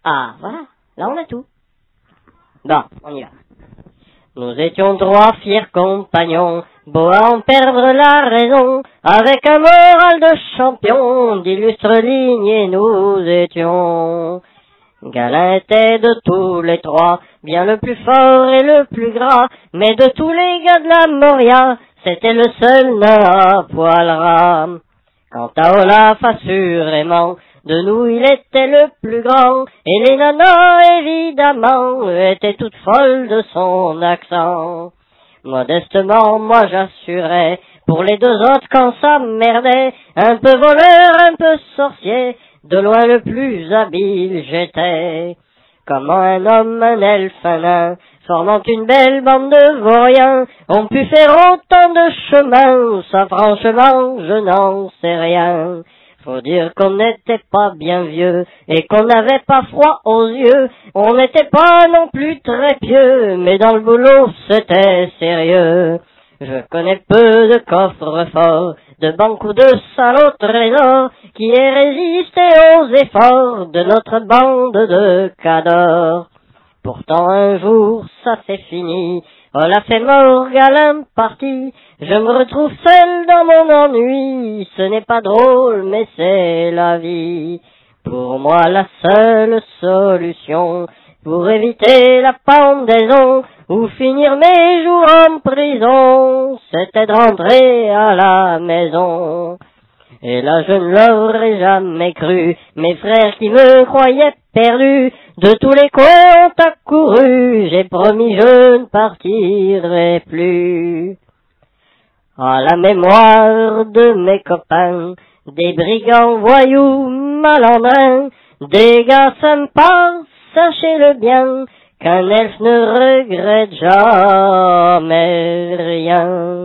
Ah, voilà, là on a tout. Bon, on y va. Nous étions 3 fiers compagnons, beaux à en perdre la raison, avec un moral de champion, d'illustres lignées nous étions. Galin était de tous les 3, bien le plus fort et le plus gras, mais de tous les gars de la Moria, c'était le seul nain à poil ras. Quant à Olaf, assurément, de nous il était le plus grand, et les nanas, évidemment, étaient toutes folles de son accent. Modestement, moi j'assurais, pour les 2 autres quand ça merdait, un peu voleur, un peu sorcier, de loin le plus habile j'étais. Comment un homme, un elfe, un nain, formant une belle bande de vauriens, ont pu faire autant de chemin, ça franchement je n'en sais rien. Faut dire qu'on n'était pas bien vieux, et qu'on n'avait pas froid aux yeux, on n'était pas non plus très pieux, mais dans le boulot c'était sérieux. Je connais peu de coffres forts, de banques ou de salles au trésor, qui aient résisté aux efforts de notre bande de cadors. Pourtant un jour ça s'est fini, Olaf est mort, Galin parti, je me retrouve seul dans mon ennui, ce n'est pas drôle mais c'est la vie. Pour moi la seule solution, pour éviter la pendaison, ou finir mes jours en prison, c'était de rentrer à la maison. Et là je ne l'aurais jamais cru, mes frères qui me croyaient perdu, de tous les coins ont accouru, j'ai promis je ne partirai plus. À la mémoire de mes copains, des brigands voyous malandrins, des gars sympas, sachez-le bien, qu'un elfe ne regrette jamais rien.